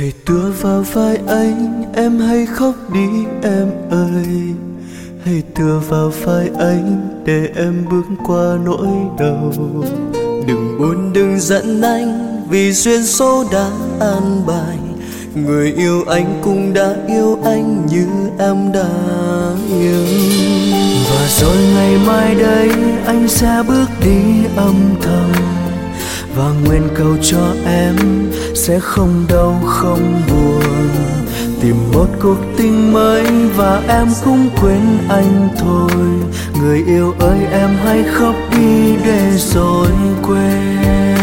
Hãy tựa vào vai anh, em hãy khóc đi em ơi. Hãy tựa vào vai anh để em bước qua nỗi đau. Đừng buồn đừng giận anh, vì duyên số đã an bài. Người yêu anh cũng đã yêu anh như em đã yêu. Và rồi ngày mai đây anh sẽ bước đi âm thầm, và nguyện cầu cho em sẽ không đau không buồn. Tìm một cuộc tình mới và em cũng quên anh thôi. Người yêu ơi em hãy khóc đi để rồi quên.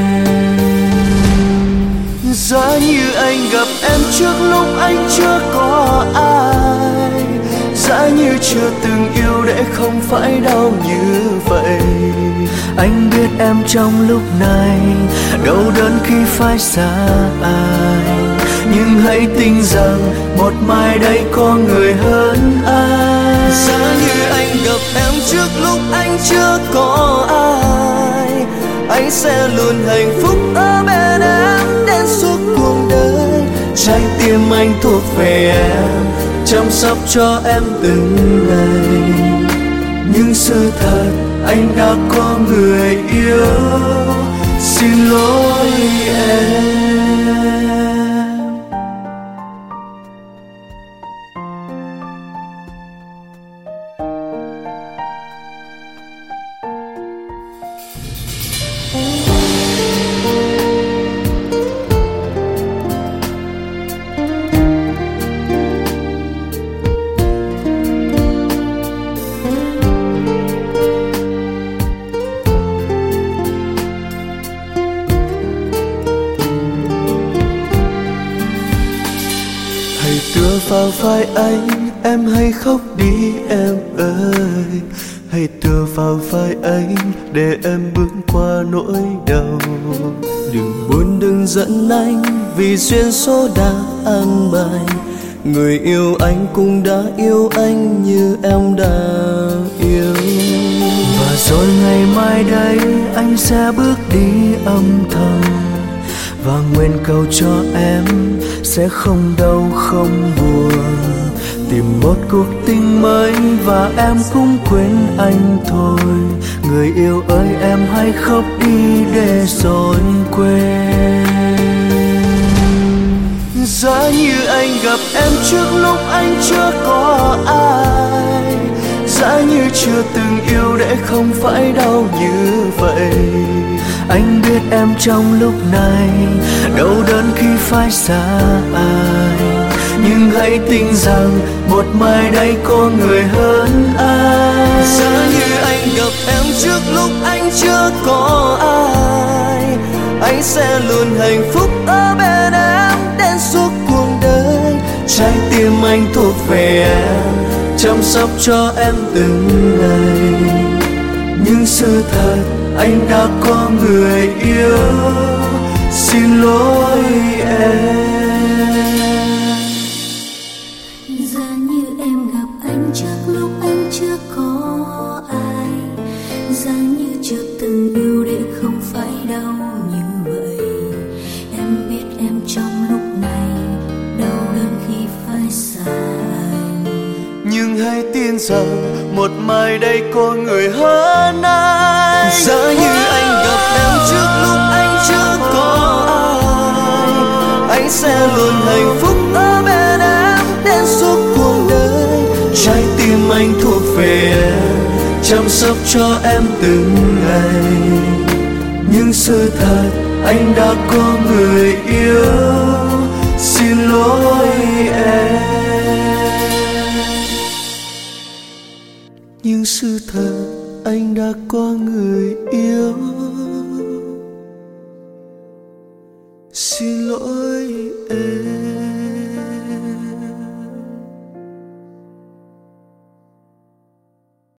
Giá như anh gặp em trước lúc anh chưa có ai, giá như chưa từng yêu để không phải đau như vậy. Anh biết em trong lúc này đau đớn khi phải xa ai, nhưng hãy tin rằng một mai đây có người hơn ai. Giá như anh gặp em trước lúc anh chưa có ai, anh sẽ luôn hạnh phúc ở bên em đến suốt cuộc đời. Trái tim anh thuộc về em, chăm sóc cho em từng ngày. Nhưng sự thật anh đã có người yêu, xin lỗi em. Tựa vào vai anh, em hãy khóc đi em ơi. Hãy tựa vào vai anh để em bước qua nỗi đau. Đừng buồn đừng giận anh, vì duyên số đã an bài. Người yêu anh cũng đã yêu anh như em đã yêu. Và rồi ngày mai đây anh sẽ bước đi âm thầm, và nguyện cầu cho em sẽ không đau không buồn. Tìm một cuộc tình mới và em cũng quên anh thôi. Người yêu ơi em hãy khóc đi để rồi quên. Giá như anh gặp em trước lúc anh chưa có ai, giá như chưa từng yêu để không phải đau như vậy. Anh biết em trong lúc này đau đớn khi phải xa ai, nhưng hãy tin rằng một mai đây có người hơn ai. Giá như anh gặp em trước lúc anh chưa có ai, anh sẽ luôn hạnh phúc ở bên em đến suốt cuộc đời. Trái tim anh thuộc về em, chăm sóc cho em từng ngày. Nhưng sự thật anh đã có người yêu, xin lỗi em. Giá như em gặp anh trước lúc anh chưa có ai, giá như chưa từng yêu để không phải đau như vậy. Em biết em trong lúc này đau đớn khi phải xa anh, nhưng hãy tin rằng một mai đây có người hơn ai. Giá như anh gặp em trước lúc anh chưa có ai, anh sẽ luôn hạnh phúc ở bên em đến suốt cuộc đời. Trái tim anh thuộc về em, chăm sóc cho em từng ngày. Nhưng sự thật anh đã có người yêu, xin lỗi em. Nhưng sự thật anh đã có người yêu, xin lỗi em.